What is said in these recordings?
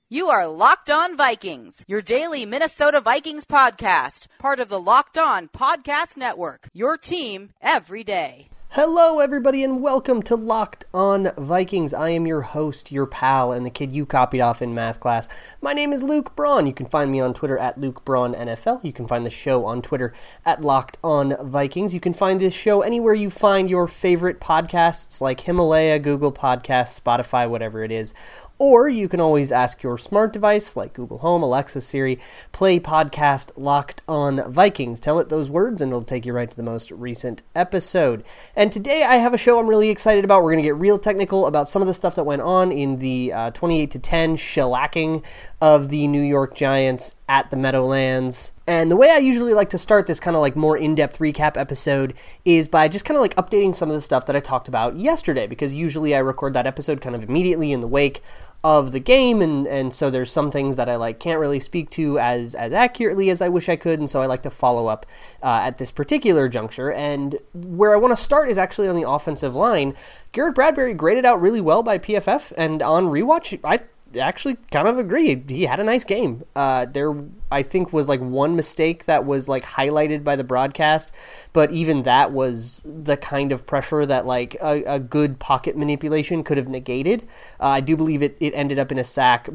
You are Locked On Vikings, your daily Minnesota Vikings podcast, part of the Locked On Podcast Network, your team every day. Hello, everybody, and welcome to Locked On Vikings. I am your host, your pal, and the kid you copied off in math class. My name is Luke Braun. You can find me on Twitter at LukeBraunNFL. You can find the show on Twitter at Locked On Vikings. You can find this show anywhere you find your favorite podcasts like Himalaya, Google Podcasts, Spotify, whatever it is. Or you can always ask your smart device like Google Home, Alexa, Siri, play podcast Locked On Vikings. Tell it those words and it'll take you right to the most recent episode. And today I have a show I'm really excited about. We're going to get real technical about some of the stuff that went on in the 28-10 shellacking of the New York Giants at the Meadowlands. And the way I usually like to start this kind of like more in-depth recap episode is by just kind of like updating some of the stuff that I talked about yesterday, because usually I record that episode kind of immediately in the wake of the game, and so there's some things that I like can't really speak to as accurately as I wish I could, and so I like to follow up at this particular juncture. And where I want to start is actually on the offensive line. Garrett Bradbury graded out really well by PFF, and on rewatch, I actually kind of agree. He had a nice game. There, I think, was like one mistake that was like highlighted by the broadcast, but even that was the kind of pressure that like a good pocket manipulation could have negated. I do believe it ended up in a sack,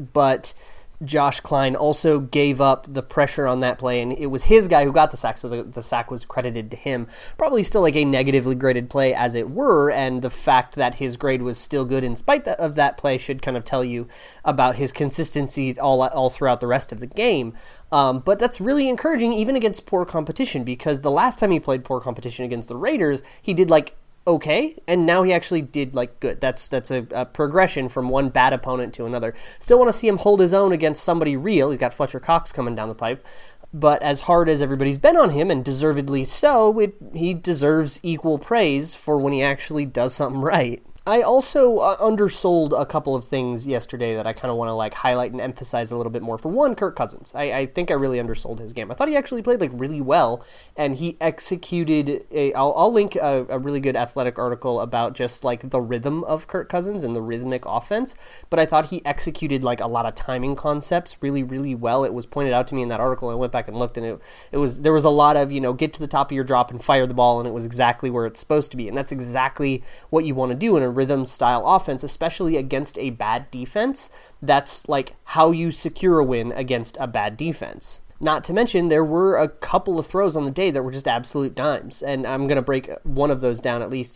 but Josh Kline also gave up the pressure on that play, and it was his guy who got the sack, so the sack was credited to him. Probably still like a negatively graded play as it were, and the fact that his grade was still good in spite of that play should kind of tell you about his consistency all throughout the rest of the game. But that's really encouraging even against poor competition, because the last time he played poor competition against the Raiders, he did like okay, and now he actually did like good. That's a progression from one bad opponent to another. Still want to see him hold his own against somebody real. He's got Fletcher Cox coming down the pipe, but as hard as everybody's been on him, and deservedly so, he deserves equal praise for when he actually does something right. I also undersold a couple of things yesterday that I kind of want to like highlight and emphasize a little bit more. For one, Kirk Cousins. I think I really undersold his game. I thought he actually played like really well, and he executed I'll link a really good Athletic article about just like the rhythm of Kirk Cousins and the rhythmic offense, but I thought he executed like a lot of timing concepts really, really well. It was pointed out to me in that article. I went back and looked, and there was a lot of, get to the top of your drop and fire the ball, and it was exactly where it's supposed to be, and that's exactly what you want to do in a rhythm style offense, especially against a bad defense. That's like how you secure a win against a bad defense. Not to mention, there were a couple of throws on the day that were just absolute dimes, and I'm going to break one of those down at least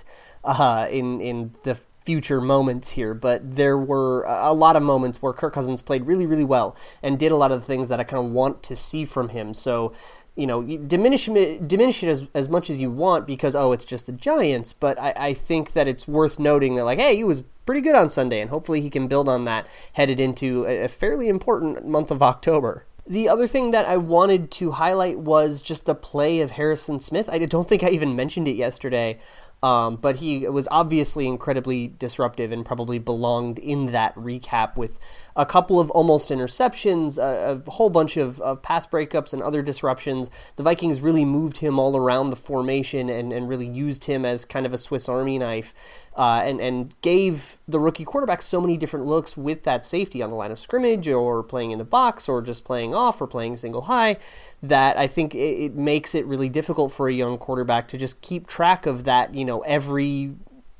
in the future moments here, but there were a lot of moments where Kirk Cousins played really, really well and did a lot of the things that I kind of want to see from him. So diminish it as much as you want because, it's just the Giants, but I think that it's worth noting that, like, hey, he was pretty good on Sunday, and hopefully he can build on that headed into a fairly important month of October. The other thing that I wanted to highlight was just the play of Harrison Smith. I don't think I even mentioned it yesterday, but he was obviously incredibly disruptive and probably belonged in that recap with a couple of almost interceptions, a whole bunch of pass breakups and other disruptions. The Vikings really moved him all around the formation and really used him as kind of a Swiss Army knife and gave the rookie quarterback so many different looks with that safety on the line of scrimmage or playing in the box or just playing off or playing single high, that I think it makes it really difficult for a young quarterback to just keep track of that, every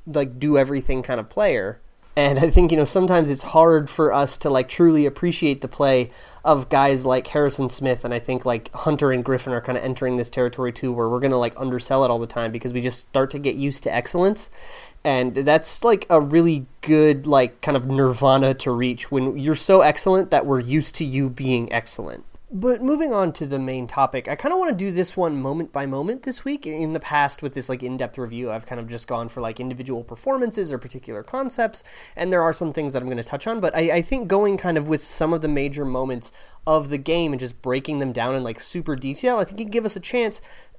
do everything kind of player. And I think, sometimes it's hard for us to like truly appreciate the play of guys like Harrison Smith, and I think like Hunter and Griffin are kind of entering this territory too, where we're going to like undersell it all the time because we just start to get used to excellence. And that's like a really good like kind of nirvana to reach when you're so excellent that we're used to you being excellent. But moving on to the main topic, I kind of want to do this one moment by moment this week. In the past, with this like in-depth review, I've kind of just gone for like individual performances or particular concepts, and there are some things that I'm going to touch on, but I think going kind of with some of the major moments of the game and just breaking them down in like super detail, I think it can give us a chance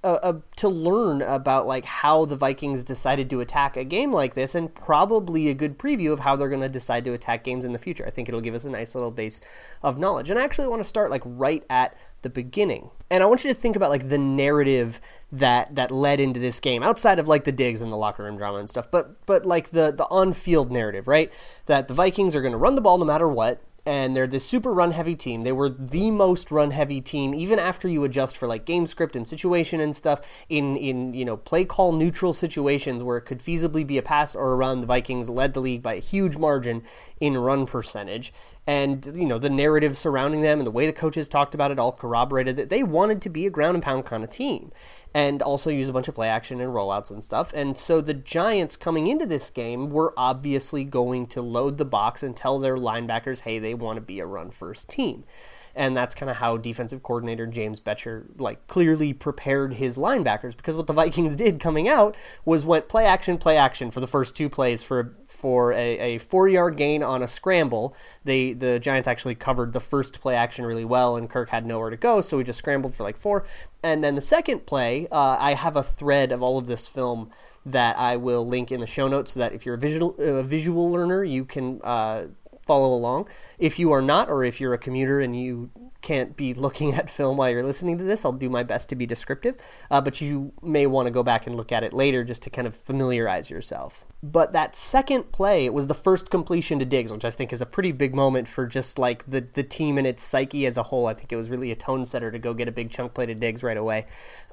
to learn about like how the Vikings decided to attack a game like this, and probably a good preview of how they're going to decide to attack games in the future. I think it'll give us a nice little base of knowledge. And I actually want to start like right at the beginning. And I want you to think about like the narrative that led into this game, outside of like the digs and the locker room drama and stuff, but like the on-field narrative, right? That the Vikings are going to run the ball no matter what, and they're this super run-heavy team. They were the most run-heavy team, even after you adjust for like game script and situation and stuff. In play call neutral situations where it could feasibly be a pass or a run, the Vikings led the league by a huge margin in run percentage. And, the narrative surrounding them and the way the coaches talked about it all corroborated that they wanted to be a ground and pound kind of team and also use a bunch of play action and rollouts and stuff. And so the Giants coming into this game were obviously going to load the box and tell their linebackers, hey, they want to be a run-first team. And that's kind of how defensive coordinator James Bettcher clearly prepared his linebackers, because what the Vikings did coming out was went play action for the first two plays for a 4-yard gain on a scramble. The Giants actually covered the first play action really well, and Kirk had nowhere to go, so he just scrambled for 4. And then the second play, I have a thread of all of this film that I will link in the show notes so that if you're a visual learner, you can follow along. If you are not, or if you're a commuter and you can't be looking at film while you're listening to this, I'll do my best to be descriptive, but you may want to go back and look at it later just to kind of familiarize yourself. But that second play, it was the first completion to Diggs, which I think is a pretty big moment for just the team and its psyche as a whole. I think it was really a tone setter to go get a big chunk play to Diggs right away.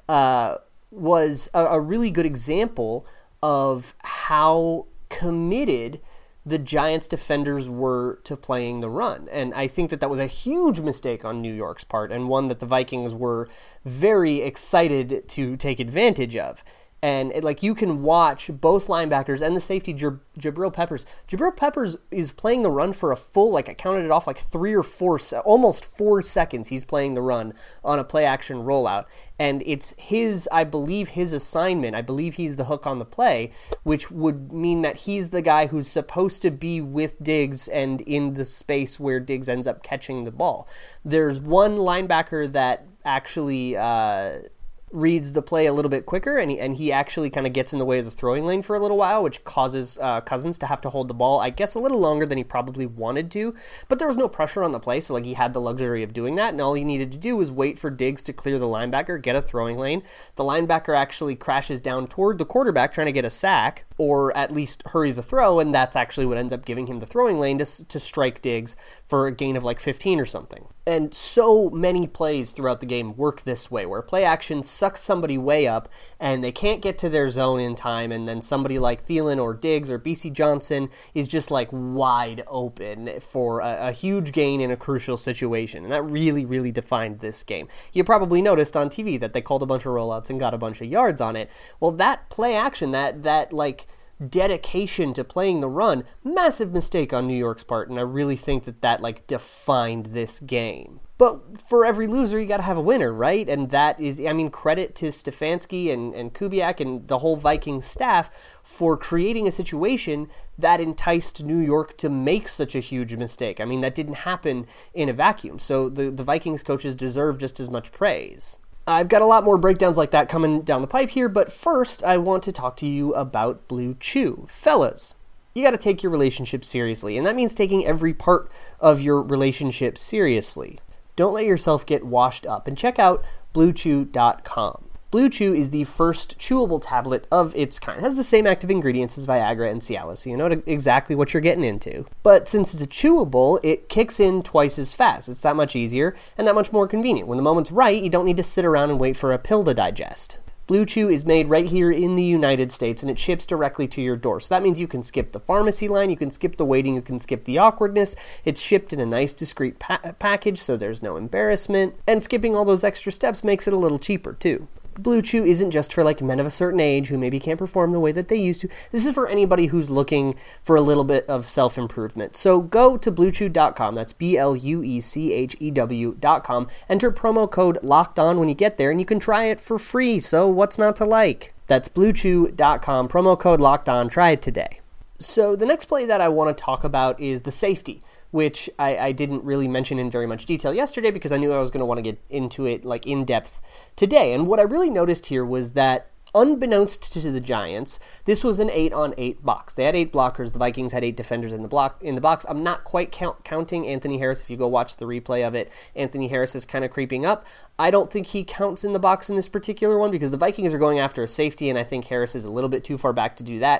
Was a really good example of how committed the Giants defenders were to playing the run. And I think that was a huge mistake on New York's part, and one that the Vikings were very excited to take advantage of. And you can watch both linebackers and the safety, Jabril Peppers. Jabril Peppers is playing the run for a full, I counted it off, 3 or 4, almost 4 seconds he's playing the run on a play-action rollout. And it's I believe his assignment. I believe he's the hook on the play, which would mean that he's the guy who's supposed to be with Diggs and in the space where Diggs ends up catching the ball. There's one linebacker that actually reads the play a little bit quicker, and he actually kind of gets in the way of the throwing lane for a little while, which causes Cousins to have to hold the ball, I guess, a little longer than he probably wanted to, but there was no pressure on the play, so he had the luxury of doing that, and all he needed to do was wait for Diggs to clear the linebacker, get a throwing lane. The linebacker actually crashes down toward the quarterback trying to get a sack, or at least hurry the throw, and that's actually what ends up giving him the throwing lane to strike Diggs for a gain of 15 or something. And so many plays throughout the game work this way, where play action sucks somebody way up, and they can't get to their zone in time, and then somebody like Thielen or Diggs or B.C. Johnson is just wide open for a huge gain in a crucial situation. And that really, really defined this game. You probably noticed on TV that they called a bunch of rollouts and got a bunch of yards on it. Well, that play action, that dedication to playing the run, massive mistake on New York's part, and I really think that defined this game. But for every loser, you got to have a winner, right? And that is, credit to Stefanski and Kubiak and the whole Vikings staff for creating a situation that enticed New York to make such a huge mistake. That didn't happen in a vacuum, so the Vikings coaches deserve just as much praise. I've got a lot more breakdowns like that coming down the pipe here, but first I want to talk to you about Blue Chew. Fellas, you got to take your relationship seriously, and that means taking every part of your relationship seriously. Don't let yourself get washed up, and check out BlueChew.com. Blue Chew is the first chewable tablet of its kind. It has the same active ingredients as Viagra and Cialis, so you know exactly what you're getting into. But since it's a chewable, it kicks in twice as fast. It's that much easier and that much more convenient. When the moment's right, you don't need to sit around and wait for a pill to digest. Blue Chew is made right here in the United States, and it ships directly to your door. So that means you can skip the pharmacy line, you can skip the waiting, you can skip the awkwardness. It's shipped in a nice, discreet package, so there's no embarrassment. And skipping all those extra steps makes it a little cheaper, too. Blue Chew isn't just for men of a certain age who maybe can't perform the way that they used to. This is for anybody who's looking for a little bit of self-improvement. So go to BlueChew.com, that's BlueChew.com, enter promo code LOCKEDON when you get there, and you can try it for free, so what's not to like? That's BlueChew.com, promo code LOCKEDON, try it today. So the next play that I want to talk about is the safety, which I didn't really mention in very much detail yesterday because I knew I was going to want to get into it in depth today. And what I really noticed here was that unbeknownst to the Giants, this was an 8-on-8 box. They had 8 blockers. The Vikings had 8 defenders in the box. I'm not quite counting Anthony Harris. If you go watch the replay of it, Anthony Harris is kind of creeping up. I don't think he counts in the box in this particular one because the Vikings are going after a safety, and I think Harris is a little bit too far back to do that.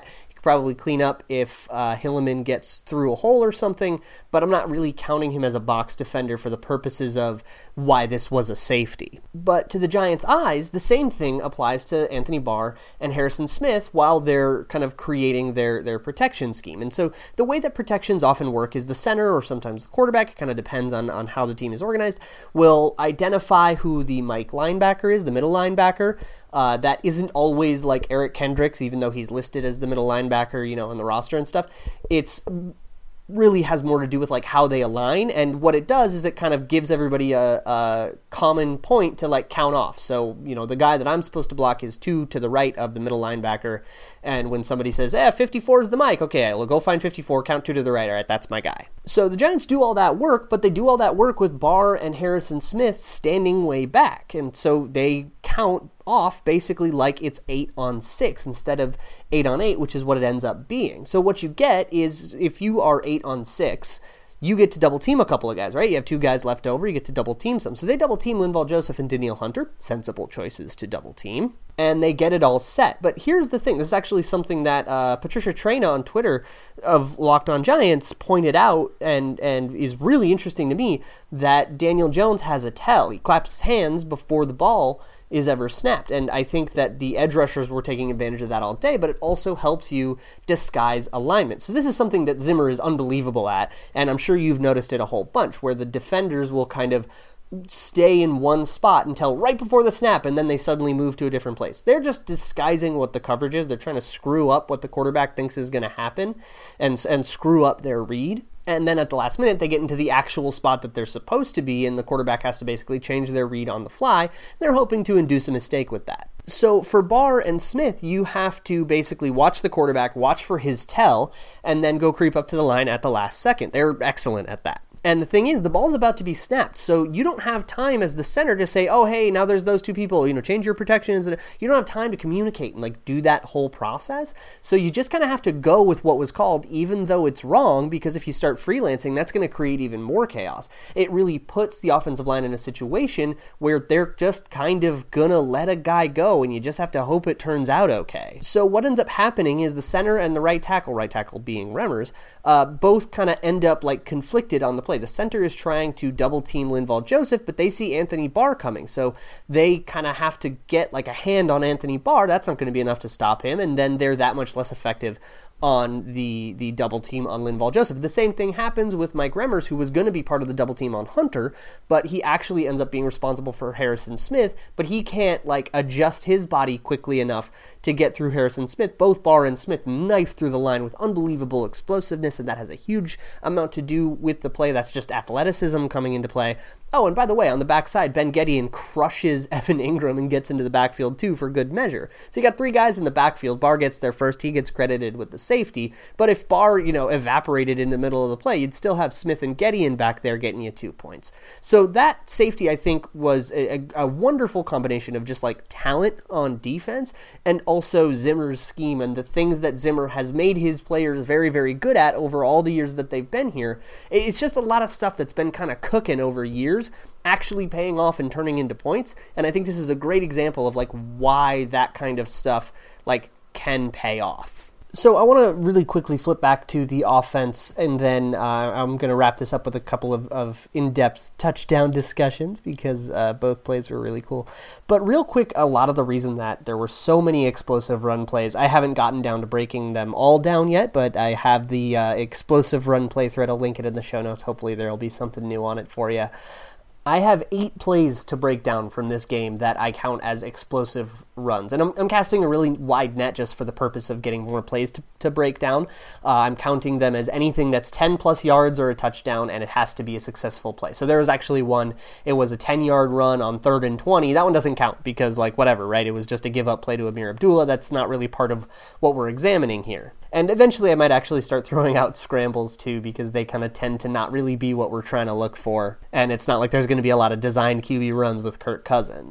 probably clean up if Hilliman gets through a hole or something, but I'm not really counting him as a box defender for the purposes of why this was a safety. But to the Giants' eyes, the same thing applies to Anthony Barr and Harrison Smith while they're kind of creating their protection scheme. And so the way that protections often work is the center, or sometimes the quarterback, it kind of depends on how the team is organized, will identify who the Mike linebacker is, the middle linebacker. That isn't always like Eric Kendricks, even though he's listed as the middle linebacker, on the roster and stuff. It's really has more to do with like how they align, and what it does is it kind of gives everybody a common point to like count off. So the guy that I'm supposed to block is 2 to the right of the middle linebacker, and when somebody says 54 is the Mike, okay, I'll go find 54, count 2 to the right, all right, that's my guy. So the Giants do all that work, but they do all that work with Barr and Harrison Smith standing way back, and so they count off basically like it's 8-on-6 instead of 8-on-8, which is what it ends up being. So what you get is, if you are 8-on-6, you get to double team a couple of guys, right? You have 2 guys left over, you get to double team some. So they double team Linval Joseph and Danielle Hunter, sensible choices to double team, and they get it all set. But here's the thing, this is actually something that Patricia Traina on Twitter of Locked On Giants pointed out, and is really interesting to me, that Daniel Jones has a tell. He claps his hands before the ball is ever snapped. And I think that the edge rushers were taking advantage of that all day, but it also helps you disguise alignment. So this is something that Zimmer is unbelievable at, and I'm sure you've noticed it a whole bunch, where the defenders will kind of stay in one spot until right before the snap, and then they suddenly move to a different place. They're just disguising what the coverage is. They're trying to screw up what the quarterback thinks is going to happen and screw up their read. And then at the last minute, they get into the actual spot that they're supposed to be, and the quarterback has to basically change their read on the fly. They're hoping to induce a mistake with that. So for Barr and Smith, you have to basically watch the quarterback, watch for his tell, and then go creep up to the line at the last second. They're excellent at that. And the thing is, the ball's about to be snapped, so you don't have time as the center to say, oh, hey, now there's those 2 people, change your protections. You don't have time to communicate and do that whole process. So you just kind of have to go with what was called, even though it's wrong, because if you start freelancing, that's going to create even more chaos. It really puts the offensive line in a situation where they're just kind of going to let a guy go, and you just have to hope it turns out okay. So what ends up happening is the center and the right tackle being Remmers, both kind of end up conflicted on the play. The center is trying to double team Linval Joseph, but they see Anthony Barr coming, so they kind of have to get a hand on Anthony Barr. That's not going to be enough to stop him, and then they're that much less effective on the double team on Linval Joseph. The same thing happens with Mike Remmers, who was going to be part of the double team on Hunter, but he actually ends up being responsible for Harrison Smith, but he can't adjust his body quickly enough to get through Harrison Smith. Both Barr and Smith knife through the line with unbelievable explosiveness, and that has a huge amount to do with the play. That's just athleticism coming into play. Oh, and by the way, on the backside, Ben Gedeon crushes Evan Ingram and gets into the backfield too for good measure. So you got 3 guys in the backfield. Barr gets there first. He gets credited with the safety. But if Barr, evaporated in the middle of the play, you'd still have Smith and Gedeon back there getting you 2 points. So that safety, I think, was a wonderful combination of just talent on defense and also Zimmer's scheme and the things that Zimmer has made his players very, very good at over all the years that they've been here. It's just a lot of stuff that's been kind of cooking over years, actually paying off and turning into points. And I think this is a great example of why that kind of stuff can pay off. So I want to really quickly flip back to the offense, and then I'm going to wrap this up with a couple of in-depth touchdown discussions, because both plays were really cool. But real quick, a lot of the reason that there were so many explosive run plays, I haven't gotten down to breaking them all down yet, but I have the explosive run play thread. I'll link it in the show notes. Hopefully there will be something new on it for you. I have 8 plays to break down from this game that I count as explosive runs. And I'm casting a really wide net just for the purpose of getting more plays to break down. I'm counting them as anything that's 10 plus yards or a touchdown, and it has to be a successful play. So there was actually one, it was a 10-yard run on 3rd and 20. That one doesn't count because whatever, right? It was just a give-up play to Amir Abdullah. That's not really part of what we're examining here. And eventually I might actually start throwing out scrambles too, because they kind of tend to not really be what we're trying to look for. And it's not like there's going to be a lot of designed QB runs with Kirk Cousins.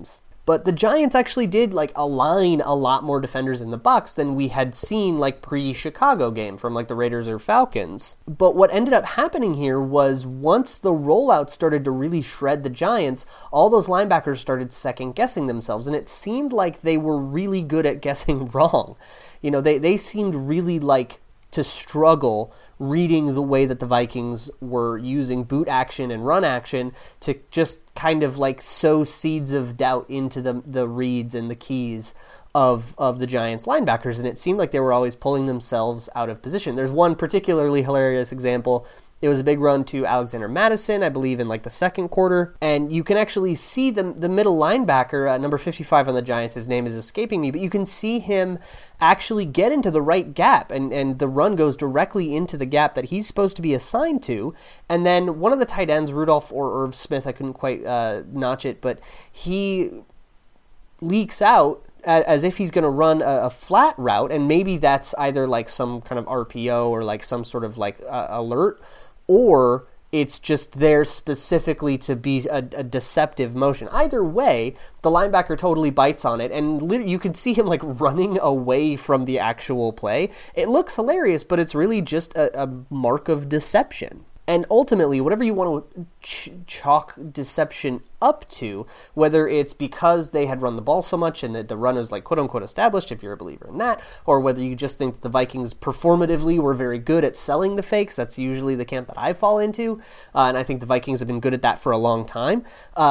But the Giants actually did like align a lot more defenders in the box than we had seen like pre-Chicago game from like the Raiders or Falcons. But what ended up happening here was once the rollout started to really shred the Giants, all those linebackers started second guessing themselves, and it seemed like they were really good at guessing wrong. You know, they seemed really like to struggle reading the way that the Vikings were using boot action and run action to just kind of like sow seeds of doubt into the reads and the keys of the Giants linebackers, and it seemed like they were always pulling themselves out of position. There's one particularly hilarious example. It was a big run to Alexander Mattison, I believe, in like the second quarter. And you can actually see the middle linebacker, number 55 on the Giants, his name is escaping me, but you can see him actually get into the right gap. And the run goes directly into the gap that he's supposed to be assigned to. And then one of the tight ends, Rudolph or Irv Smith, I couldn't quite notch it, but he leaks out as if he's going to run a flat route. And maybe that's either like some kind of RPO or like some sort of like alert, or it's just there specifically to be a deceptive motion. Either way, the linebacker totally bites on it, and you can see him like running away from the actual play. It looks hilarious, but it's really just a mark of deception. And ultimately, whatever you want to chalk deception up to, whether it's because they had run the ball so much and that the run is like quote-unquote established, if you're a believer in that, or whether you just think that the Vikings performatively were very good at selling the fakes, that's usually the camp that I fall into, and I think the Vikings have been good at that for a long time.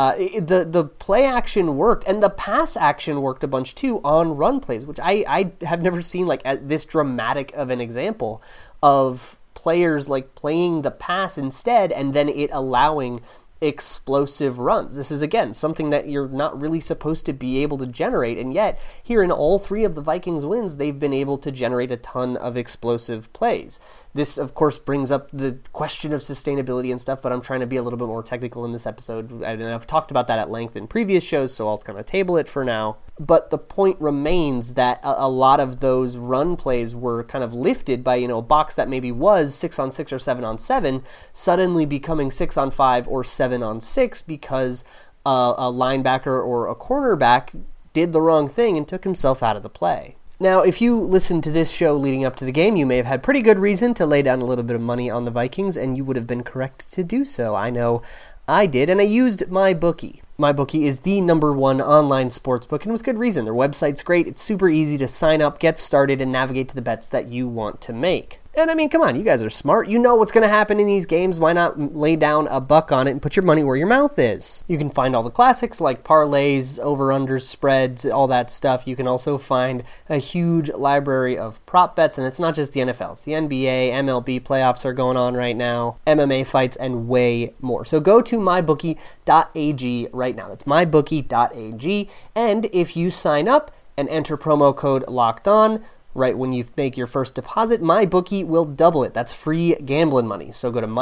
The play action worked, and the pass action worked a bunch too on run plays, which I have never seen like this dramatic of an example of players like playing the pass instead and then it allowing explosive runs. This is, again, something that you're not really supposed to be able to generate, and yet here in all three of the Vikings wins, they've been able to generate a ton of explosive plays. This, of course, brings up the question of sustainability and stuff, but I'm trying to be a little bit more technical in this episode, and I've talked about that at length in previous shows, so I'll kind of table it for now. But the point remains that a lot of those run plays were kind of lifted by, a box that maybe was 6-on-6 or 7-on-7, suddenly becoming 6-on-5 or 7-on-6 because a linebacker or a cornerback did the wrong thing and took himself out of the play. Now, if you listened to this show leading up to the game, you may have had pretty good reason to lay down a little bit of money on the Vikings, and you would have been correct to do so. I know I did, and I used MyBookie. MyBookie is the #1 online sportsbook, and with good reason. Their website's great, it's super easy to sign up, get started, and navigate to the bets that you want to make. And I mean, come on, you guys are smart. You know what's going to happen in these games. Why not lay down a buck on it and put your money where your mouth is? You can find all the classics like parlays, over-unders, spreads, all that stuff. You can also find a huge library of prop bets, and it's not just the NFL. It's the NBA, MLB playoffs are going on right now, MMA fights, and way more. So go to mybookie.ag right now. That's mybookie.ag, and if you sign up and enter promo code LOCKEDON, right when you make your first deposit, MyBookie will double it. That's free gambling money. So go to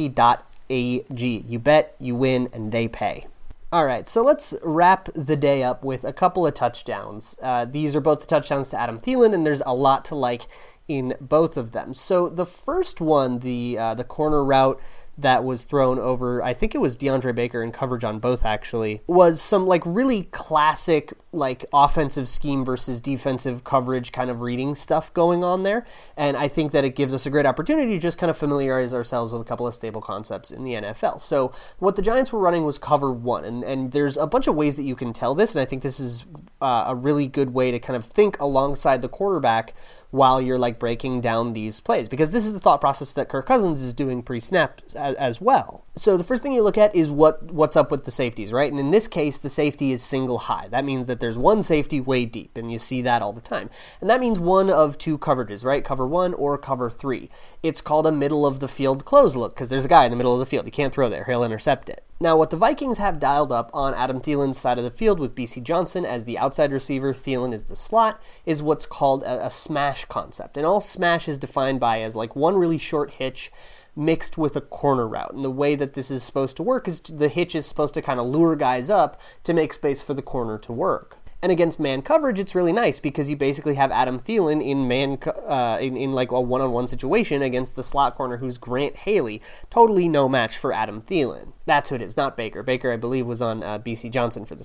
mybookie.ag. You bet, you win, and they pay. All right, so let's wrap the day up with a couple of touchdowns. These are both the touchdowns to Adam Thielen, and there's a lot to like in both of them. So the first one, the corner route that was thrown over, I think it was DeAndre Baker in coverage on both actually, was some like really classic like offensive scheme versus defensive coverage kind of reading stuff going on there. And I think that it gives us a great opportunity to just kind of familiarize ourselves with a couple of stable concepts in the NFL. So what the Giants were running was cover one, and there's a bunch of ways that you can tell this, and I think this is a really good way to kind of think alongside the quarterback while you're like breaking down these plays, because this is the thought process that Kirk Cousins is doing pre-snap as well. So the first thing you look at is what's up with the safeties, right? And in this case, the safety is single high. That means that there's one safety way deep, and you see that all the time. And that means one of two coverages, right? Cover 1 or cover 3. It's called a middle of the field close look, because there's a guy in the middle of the field. He can't throw there. He'll intercept it. Now, what the Vikings have dialed up on Adam Thielen's side of the field with B.C. Johnson as the outside receiver, Thielen is the slot, is what's called a smash concept. And all smash is defined by as like one really short hitch mixed with a corner route. And the way that this is supposed to work is the hitch is supposed to kind of lure guys up to make space for the corner to work. And against man coverage, it's really nice because you basically have Adam Thielen in in like a one-on-one situation against the slot corner who's Grant Haley. Totally no match for Adam Thielen. That's who it is, not Baker. Baker, I believe, was on B.C. Johnson for this one.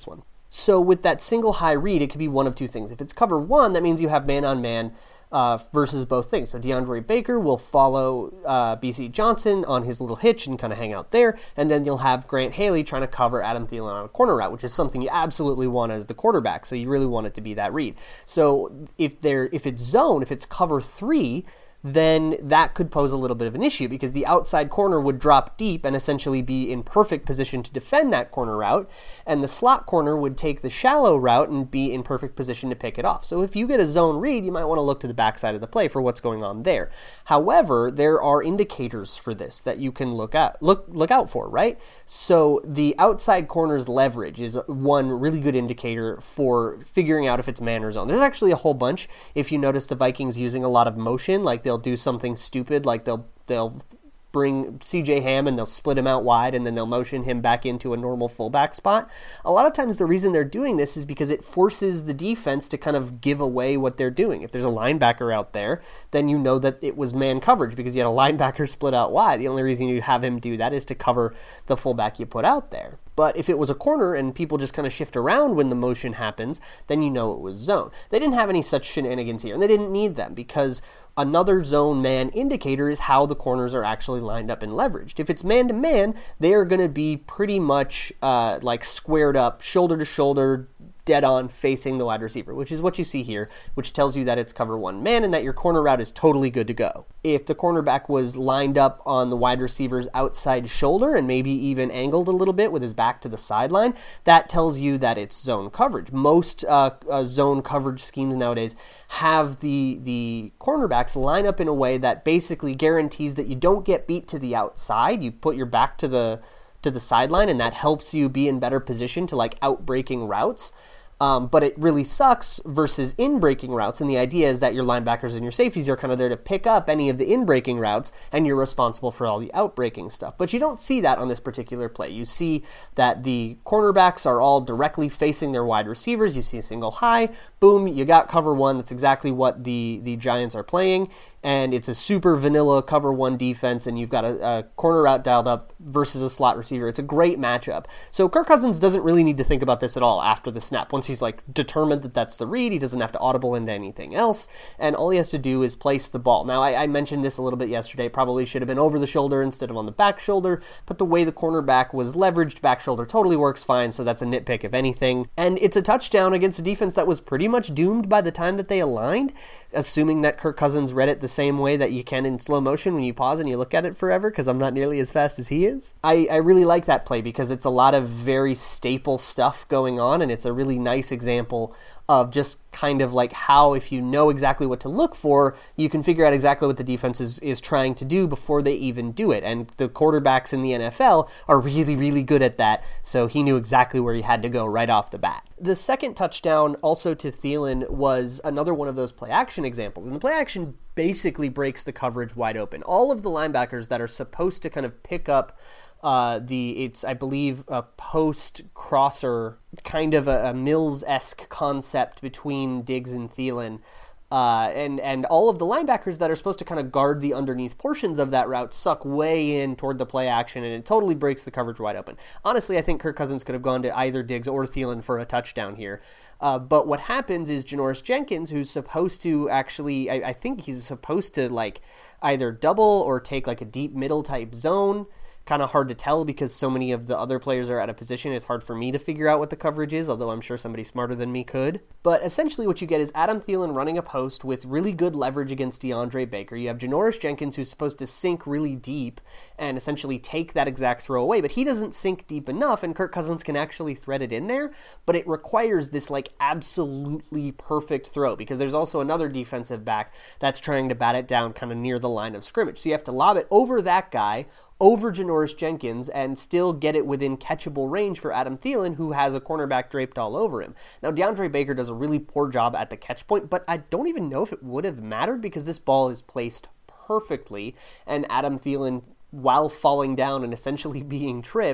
So with that single high read, it could be one of two things. If it's cover one, that means you have man-on-man versus both things. So DeAndre Baker will follow BC Johnson on his little hitch and kind of hang out there, and then you'll have Grant Haley trying to cover Adam Thielen on a corner route, which is something you absolutely want as the quarterback, so you really want it to be that read. So if it's zone, if it's cover three, then that could pose a little bit of an issue because the outside corner would drop deep and essentially be in perfect position to defend that corner route, and the slot corner would take the shallow route and be in perfect position to pick it off. So if you get a zone read, you might want to look to the backside of the play for what's going on there. However, there are indicators for this that you can look out for, right? So the outside corner's leverage is one really good indicator for figuring out if it's man or zone. There's actually a whole bunch. If you notice the Vikings using a lot of motion, like they'll do something stupid, like they'll bring CJ Ham and they'll split him out wide and then they'll motion him back into a normal fullback spot. A lot of times the reason they're doing this is because it forces the defense to kind of give away what they're doing. If there's a linebacker out there, then you know that it was man coverage because you had a linebacker split out wide. The only reason you have him do that is to cover the fullback you put out there. But if it was a corner and people just kind of shift around when the motion happens, then you know it was zone. They didn't have any such shenanigans here, and they didn't need them because another zone man indicator is how the corners are actually lined up and leveraged. If it's man-to-man, they are going to be pretty much like squared up, shoulder to shoulder, dead on facing the wide receiver, which is what you see here, which tells you that it's cover one man and that your corner route is totally good to go. If the cornerback was lined up on the wide receiver's outside shoulder and maybe even angled a little bit with his back to the sideline, that tells you that it's zone coverage. Most zone coverage schemes nowadays have the cornerbacks line up in a way that basically guarantees that you don't get beat to the outside. You put your back to the sideline, and that helps you be in better position to like out-breaking routes. But it really sucks versus in-breaking routes, and the idea is that your linebackers and your safeties are kind of there to pick up any of the in-breaking routes, and you're responsible for all the out-breaking stuff. But you don't see that on this particular play. You see that the cornerbacks are all directly facing their wide receivers. You see a single high, boom, you got cover one. That's exactly what the Giants are playing, and it's a super vanilla cover one defense, and you've got a corner route dialed up versus a slot receiver. It's a great matchup. So Kirk Cousins doesn't really need to think about this at all after the snap. Once he's like determined that that's the read, he doesn't have to audible into anything else, and all he has to do is place the ball. Now, I mentioned this a little bit yesterday. Probably should have been over the shoulder instead of on the back shoulder, but the way the cornerback was leveraged, back shoulder totally works fine, so that's a nitpick if anything. And it's a touchdown against a defense that was pretty much doomed by the time that they aligned, assuming that Kirk Cousins read it the same way that you can in slow motion when you pause and you look at it forever, because I'm not nearly as fast as he is. I really like that play because it's a lot of very staple stuff going on, and it's a really nice example of just kind of like how, if you know exactly what to look for, you can figure out exactly what the defense is trying to do before they even do it. And the quarterbacks in the NFL are really, really good at that, so he knew exactly where he had to go right off the bat. The second touchdown, also to Thielen, was another one of those play-action examples. And the play-action basically breaks the coverage wide open. All of the linebackers that are supposed to kind of pick up it's, I believe, a post-crosser, kind of a Mills-esque concept between Diggs and Thielen. And all of the linebackers that are supposed to kind of guard the underneath portions of that route suck way in toward the play action, and it totally breaks the coverage wide open. Honestly, I think Kirk Cousins could have gone to either Diggs or Thielen for a touchdown here. But what happens is Janoris Jenkins, who's supposed to actually, I think he's supposed to like either double or take like a deep middle type zone. Kind of hard to tell because so many of the other players are out of position. It's hard for me to figure out what the coverage is, although I'm sure somebody smarter than me could. But essentially what you get is Adam Thielen running a post with really good leverage against DeAndre Baker. You have Janoris Jenkins, who's supposed to sink really deep and essentially take that exact throw away, but he doesn't sink deep enough, and Kirk Cousins can actually thread it in there, but it requires this like absolutely perfect throw because there's also another defensive back that's trying to bat it down kind of near the line of scrimmage. So you have to lob it over that guy, over Janoris Jenkins, and still get it within catchable range for Adam Thielen, who has a cornerback draped all over him. Now, DeAndre Baker does a really poor job at the catch point, but I don't even know if it would have mattered because this ball is placed perfectly, and Adam Thielen, while falling down and essentially being tripped,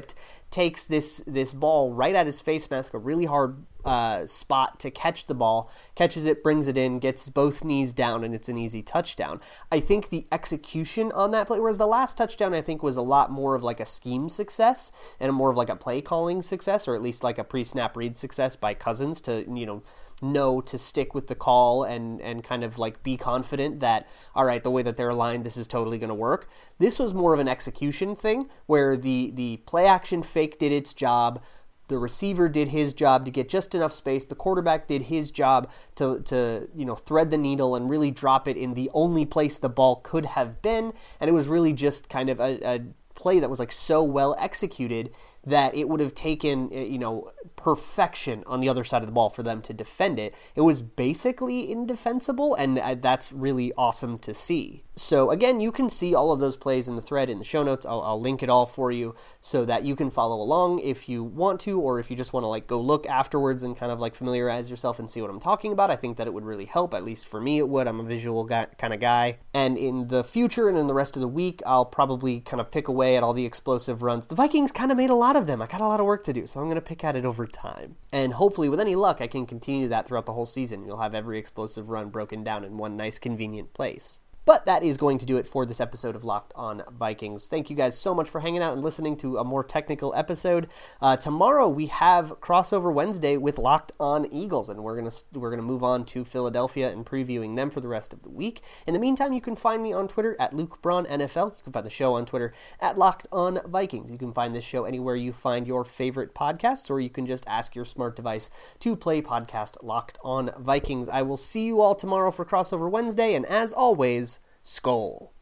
takes this ball right at his face mask, a really hard spot to catch the ball, catches it, brings it in, gets both knees down, and it's an easy touchdown. I think the execution on that play, whereas the last touchdown I think was a lot more of like a scheme success and more of like a play calling success, or at least like a pre-snap read success by Cousins to, know to stick with the call and kind of like be confident that, all right, the way that they're aligned, this is totally going to work. This was more of an execution thing where the play action fake did its job. The receiver did his job to get just enough space. The quarterback did his job to thread the needle and really drop it in the only place the ball could have been. And it was really just kind of a play that was like so well executed that it would have taken, perfection on the other side of the ball for them to defend it. It was basically indefensible, and that's really awesome to see. So again, you can see all of those plays in the thread in the show notes. I'll link it all for you so that you can follow along if you want to, or if you just want to like go look afterwards and kind of like familiarize yourself and see what I'm talking about. I think that it would really help. At least for me it would. I'm a visual kind of guy. And in the future and in the rest of the week, I'll probably kind of pick away at all the explosive runs. The Vikings kind of made a lot of them. I got a lot of work to do, so I'm going to pick at it over time. And hopefully with any luck, I can continue that throughout the whole season. You'll have every explosive run broken down in one nice convenient place. But that is going to do it for this episode of Locked On Vikings. Thank you guys so much for hanging out and listening to a more technical episode. Tomorrow we have Crossover Wednesday with Locked On Eagles, and we're gonna move on to Philadelphia and previewing them for the rest of the week. In the meantime, you can find me on Twitter at LukeBraunNFL. You can find the show on Twitter at Locked On Vikings. You can find this show anywhere you find your favorite podcasts, or you can just ask your smart device to play podcast Locked On Vikings. I will see you all tomorrow for Crossover Wednesday, and as always, Skol.